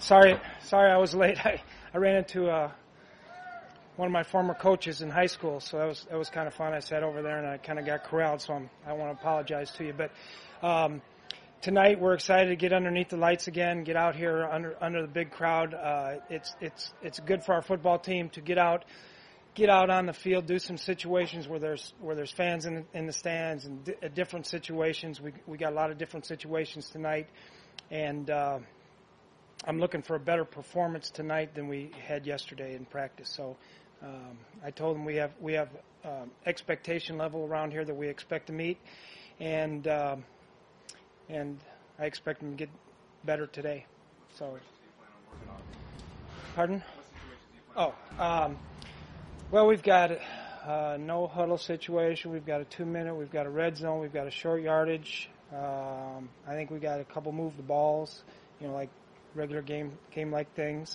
Sorry I was late. I ran into one of my former coaches in high school, so that was kind of fun. I sat over there and I kind of got corralled, so I want to apologize to you. But tonight we're excited to get underneath the lights again, get out here under the big crowd. It's good for our football team to get out on the field, do some situations where there's fans in the stands and different situations. We got a lot of different situations tonight, and I'm looking for a better performance tonight than we had yesterday in practice. So I told them we have expectation level around here that we expect to meet, and I expect them to get better today. So, pardon? Oh, well, we've got no huddle situation. We've got a 2-minute. We've got a red zone. We've got a short yardage. I think we got a couple move the balls, like regular game-like things.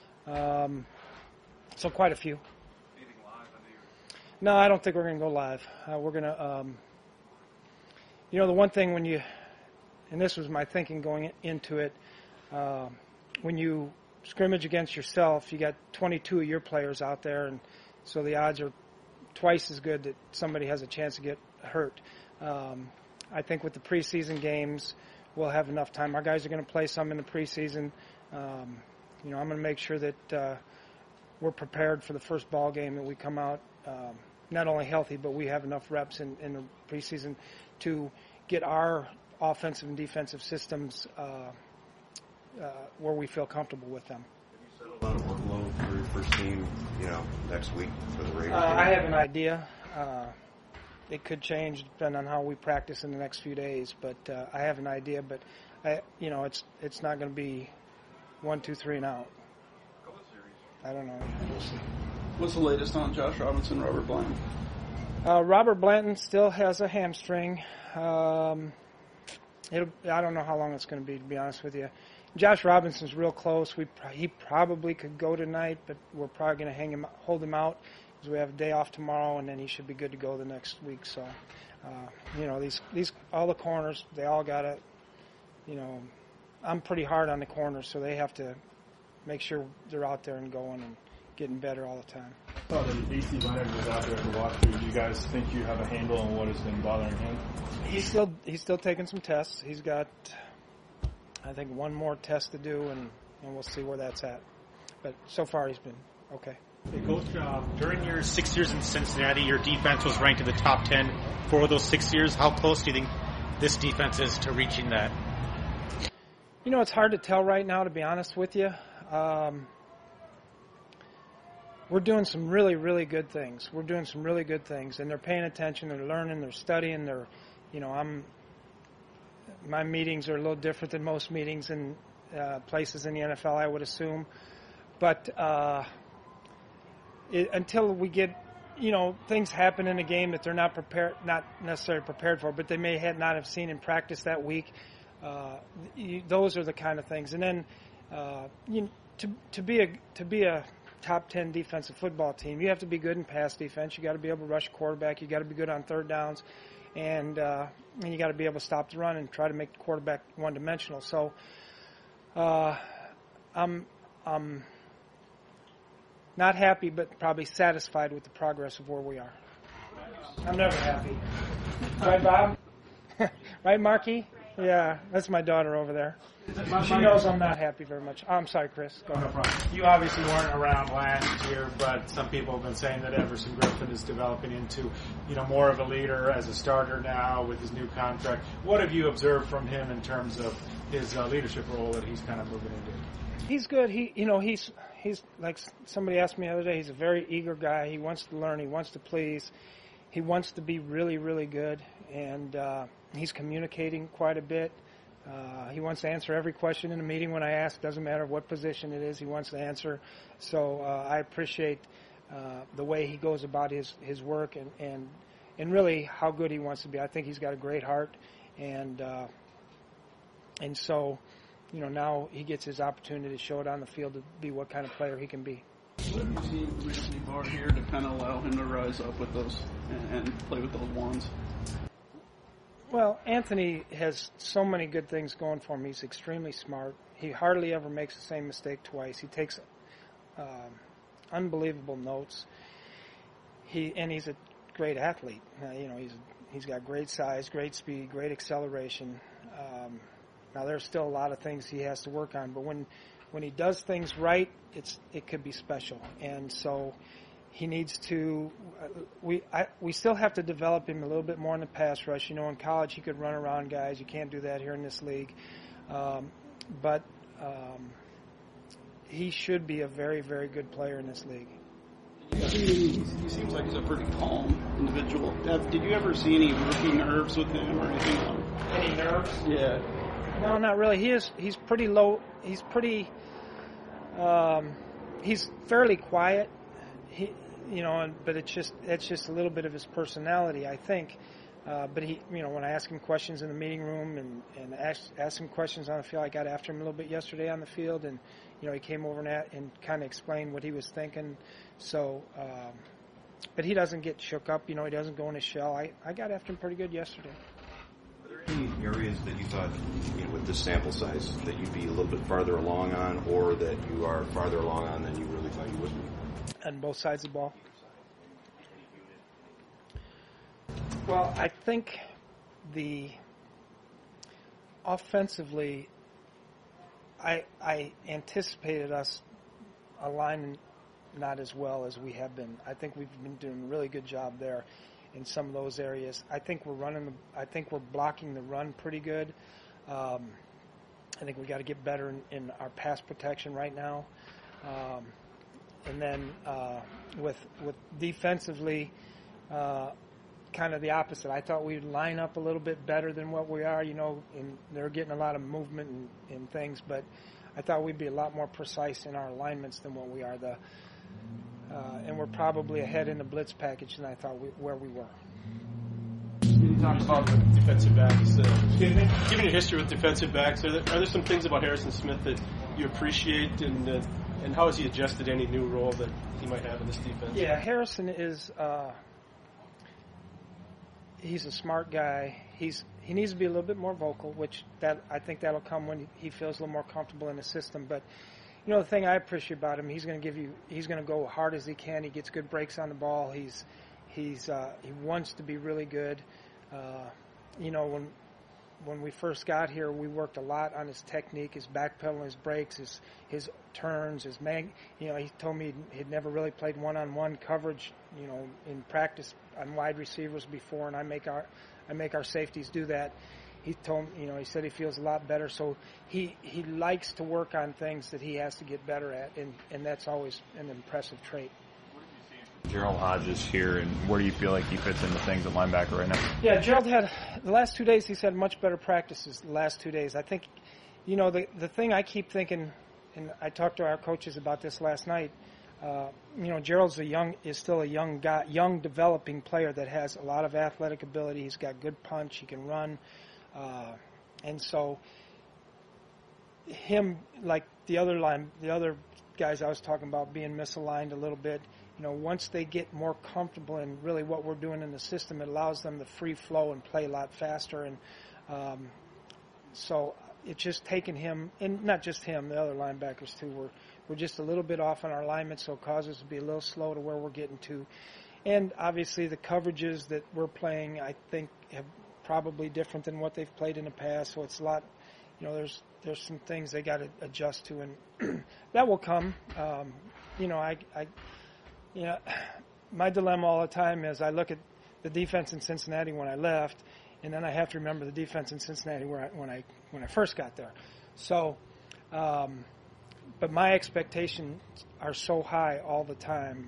So quite a few. Anything live? No, I don't think we're going to go live. We're going to, the one thing and this was my thinking going into it, when you scrimmage against yourself, you got 22 of your players out there, and so the odds are twice as good that somebody has a chance to get hurt. I think with the preseason games, we'll have enough time. Our guys are going to play some in the preseason. I'm going to make sure that we're prepared for the first ball game, that we come out not only healthy, but we have enough reps in the preseason to get our offensive and defensive systems where we feel comfortable with them. Have you settled on a workload for your first team, next week for the Raiders game? I have an idea. It could change depending on how we practice in the next few days, but I have an idea. But it's not going to be 1, 2, 3 and out. I don't know. We'll see. What's the latest on Josh Robinson, Robert Blanton? Robert Blanton still has a hamstring. I don't know how long it's going to be honest with you. Josh Robinson's real close. He probably could go tonight, but we're probably going to hold him out because we have a day off tomorrow, and then he should be good to go the next week. So, these all the corners, they all got it. I'm pretty hard on the corners, so they have to make sure they're out there and going and getting better all the time. I saw that AC Leonard was out there to watch through. Do you guys think you have a handle on what has been bothering him? He's still taking some tests. He's got, I think, one more test to do, and we'll see where that's at. But so far he's been okay. Hey, Coach, during your 6 years in Cincinnati, your defense was ranked in the top 10 for those 6 years. How close do you think this defense is to reaching that? It's hard to tell right now, to be honest with you. We're doing some really, really good things. And they're paying attention. They're learning. They're studying. My meetings are a little different than most meetings in places in the NFL, I would assume. But until we get, things happen in a game that they're not necessarily prepared for, but they may not have seen in practice that week. Those are the kind of things. And then, to be a top 10 defensive football team, you have to be good in pass defense. You got to be able to rush a quarterback. You got to be good on third downs, and you got to be able to stop the run and try to make the quarterback one-dimensional. So, I'm not happy, but probably satisfied with the progress of where we are. I'm never happy. Right, Bob? Right, Marky? Yeah, that's my daughter over there. She knows I'm not happy very much. I'm sorry, Chris. Go ahead. No problem. You obviously weren't around last year, but some people have been saying that Everson Griffin is developing into, more of a leader as a starter now with his new contract. What have you observed from him in terms of his leadership role that he's kind of moving into? He's good. He's like somebody asked me the other day. He's a very eager guy. He wants to learn. He wants to please. He wants to be really, really good, and he's communicating quite a bit. He wants to answer every question in the meeting when I ask. Doesn't matter what position it is, he wants to answer. So I appreciate the way he goes about his work and really how good he wants to be. I think he's got a great heart, and so now he gets his opportunity to show it on the field to be what kind of player he can be. What have you seen recently, Bart, here to kind of allow him to rise up with those and play with those wands? Well, Anthony has so many good things going for him. He's extremely smart. he hardly ever makes the same mistake twice. He takes unbelievable notes. He's a great athlete. He's got great size, great speed, great acceleration. Now there's still a lot of things he has to work on, but when he does things right, it could be special. And so he needs to. We still have to develop him a little bit more in the pass rush. In college he could run around guys. You can't do that here in this league. But he should be a very, very good player in this league. He seems like he's a pretty calm individual. Did you ever see any rookie nerves with him or anything? Any nerves? Yeah. No, not really. He's pretty low. He's pretty. He's fairly quiet. But it's just a little bit of his personality, I think. But he, when I ask him questions in the meeting room and ask him questions on the field, I got after him a little bit yesterday on the field, and he came over and kind of explained what he was thinking. So, but he doesn't get shook up. He doesn't go in his shell. I got after him pretty good yesterday. Are there any areas that you thought, with this sample size, that you'd be a little bit farther along on, or that you are farther along on than you really thought you would be? On both sides of the ball. Well, I think offensively, I anticipated us aligning not as well as we have been. I think we've been doing a really good job there in some of those areas. I think we're blocking the run pretty good. I think we got to get better in our pass protection right now. And then with defensively, kind of the opposite. I thought we'd line up a little bit better than what we are, and they're getting a lot of movement and things, but I thought we'd be a lot more precise in our alignments than what we are. And we're probably ahead in the blitz package than I thought where we were. You talked about the defensive backs. Given your history with defensive backs, are there some things about Harrison Smith that you appreciate, and how has he adjusted any new role that he might have in this defense? Yeah, Harrison is he's a smart guy. He needs to be a little bit more vocal, which I think that'll come when he feels a little more comfortable in the system. But the thing I appreciate about him, he's going to go hard as he can. He gets good breaks on the ball. He wants to be really good. When we first got here, we worked a lot on his technique, his backpedaling, his breaks, his turns, his he told me he'd never really played one-on-one coverage, in practice on wide receivers before, and I make our safeties do that. He told me, he said he feels a lot better, so he likes to work on things that he has to get better at, and that's always an impressive trait. Gerald Hodges here, and where do you feel like he fits into things at linebacker right now? Yeah, Gerald had the last 2 days. He's had much better practices the last 2 days. I think, the thing I keep thinking, and I talked to our coaches about this last night. Gerald's is still a young guy, young developing player that has a lot of athletic ability. He's got good punch. He can run, and so him, like the other guys I was talking about, being misaligned a little bit. Once they get more comfortable in really what we're doing in the system, it allows them to free flow and play a lot faster. And so it's just taken him, and not just him, the other linebackers too. We're just a little bit off on our alignment, so it causes us to be a little slow to where we're getting to. And obviously the coverages that we're playing, I think, have probably different than what they've played in the past. So it's a lot. There's some things they got to adjust to, and that will come. My dilemma all the time is I look at the defense in Cincinnati when I left, and then I have to remember the defense in Cincinnati when I first got there. So, but my expectations are so high all the time.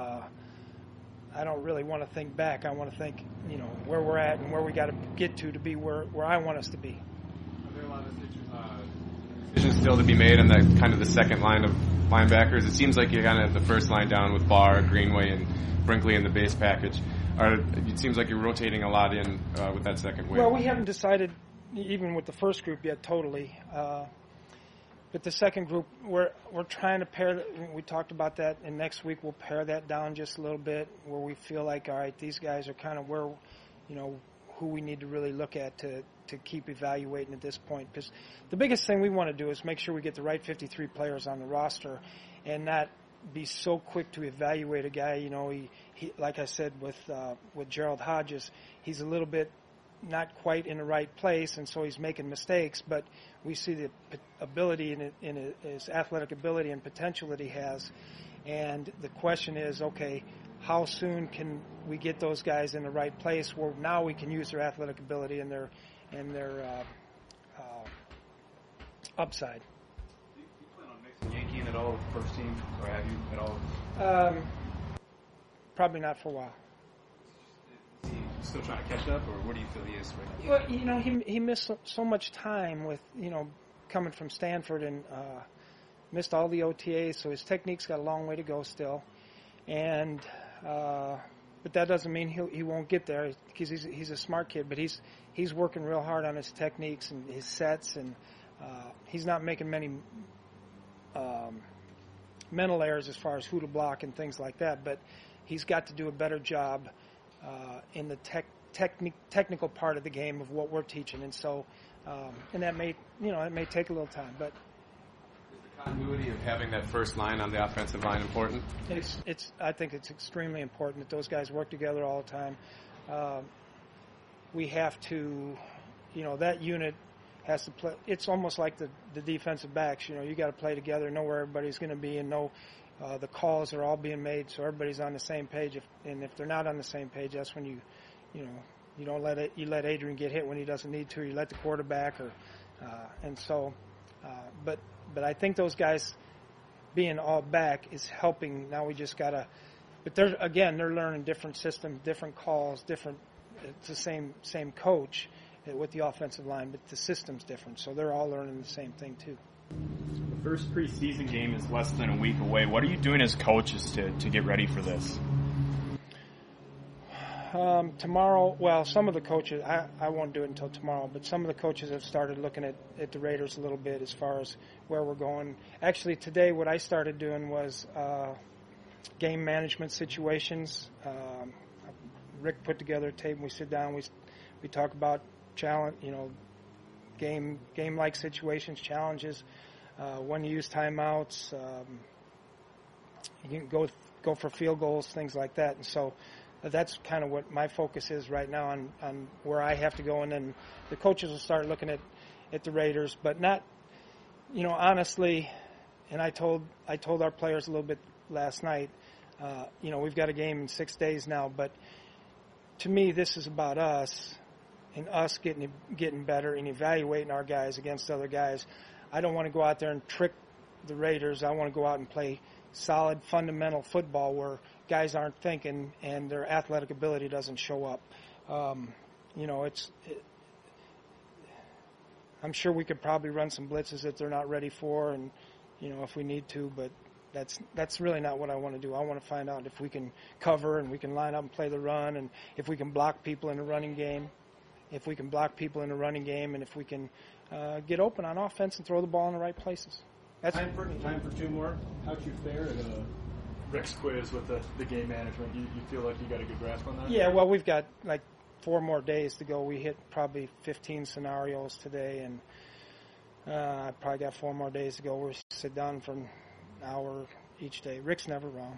I don't really want to think back. I want to think, where we're at and where we got to get to be where I want us to be. Are there a lot of decisions still to be made on that kind of the second line of linebackers? It seems like you're kind of the first line down with Barr, Greenway, and Brinkley in the base package. It seems like you're rotating a lot in with that second wave. Well, we haven't decided even with the first group yet totally. But the second group, we're trying to pair. We talked about that, and next week we'll pare that down just a little bit, where we feel like, all right, these guys are kind of where who we need to really look at to keep evaluating at this point. Because the biggest thing we want to do is make sure we get the right 53 players on the roster and not be so quick to evaluate a guy. You know, he like I said with Gerald Hodges, he's a little bit not quite in the right place, and so he's making mistakes, but we see the ability in his athletic ability and potential that he has. And the question is, okay, how soon can we get those guys in the right place where now we can use their athletic ability and their upside? Do you plan on mixing Yankeeing at all with the first team, or have you at all? Probably not for a while. Is he still trying to catch up, or where do you feel he is right now? Well, you know, he missed so much time with, you know, coming from Stanford and missed all the OTAs, so his technique's got a long way to go still. And but that doesn't mean he won't get there, because he's a smart kid. But he's working real hard on his techniques and his sets, and he's not making many mental errors as far as who to block and things like that. But he's got to do a better job in the technical part of the game of what we're teaching, and so and that may, you know, it may take a little time, but. Continuity of having that first line on the offensive line important? I think it's extremely important that those guys work together all the time. We have to, you know, that unit has to play. It's almost like the defensive backs. You know, you got to play together, know where everybody's going to be, and know the calls are all being made, so everybody's on the same page. If they're not on the same page, that's when you don't let Adrian get hit when he doesn't need to. You let the quarterback, and so. But I think those guys being all back is helping. Now we just gotta. But they're learning different systems, different calls, different. It's the same coach with the offensive line, but the system's different. So they're all learning the same thing too. The first preseason game is less than a week away. What are you doing as coaches to get ready for this? Tomorrow, well, some of the coaches, I won't do it until tomorrow, but some of the coaches have started looking at the Raiders a little bit as far as where we're going. Actually, today what I started doing was game management situations. Rick put together a tape, and we sit down, we talk about challenge, you know, game-like situations, challenges, when you use timeouts, you can go for field goals, things like that, and so that's kind of what my focus is right now on where I have to go, and then the coaches will start looking at the Raiders, but not, you know, honestly, and I told our players a little bit last night, you know, we've got a game in 6 days now, but to me this is about us and us getting better and evaluating our guys against other guys. I don't want to go out there and trick the Raiders. I want to go out and play solid fundamental football where guys aren't thinking and their athletic ability doesn't show up. You know, I'm sure we could probably run some blitzes that they're not ready for, and you know, if we need to, but that's really not what I want to do. I want to find out if we can cover and we can line up and play the run, and if we can block people in the running game, and if we can get open on offense and throw the ball in the right places. That's time for two more. How'd you fare at Rick's quiz with the game management? You feel like you got a good grasp on that? Yeah, well, we've got like 4 more days to go. We hit probably 15 scenarios today, and I probably got 4 more days to go. We'll sit down for an hour each day. Rick's never wrong.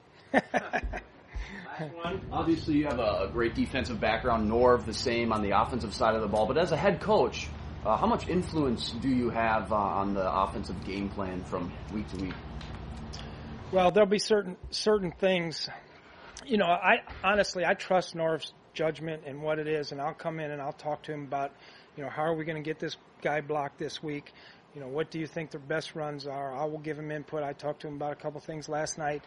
Last one. Obviously, you have a great defensive background. Norv, the same on the offensive side of the ball. But as a head coach, how much influence do you have on the offensive game plan from week to week? Well, there'll be certain things. You know, I honestly trust Norv's judgment and what it is, and I'll come in and I'll talk to him about, you know, how are we going to get this guy blocked this week? You know, what do you think the best runs are? I will give him input. I talked to him about a couple things last night.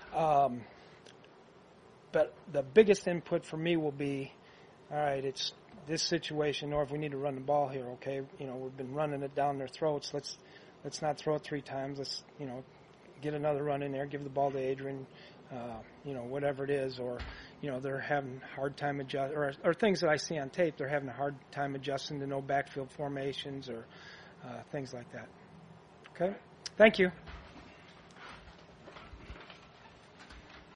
But the biggest input for me will be, all right, it's this situation, or if we need to run the ball here, okay? You know, we've been running it down their throats. Let's not throw it 3 times. Let's, you know, get another run in there, give the ball to Adrian, you know, whatever it is, or, you know, they're having a hard time or things that I see on tape, they're having a hard time adjusting to no backfield formations or things like that. Okay? Thank you.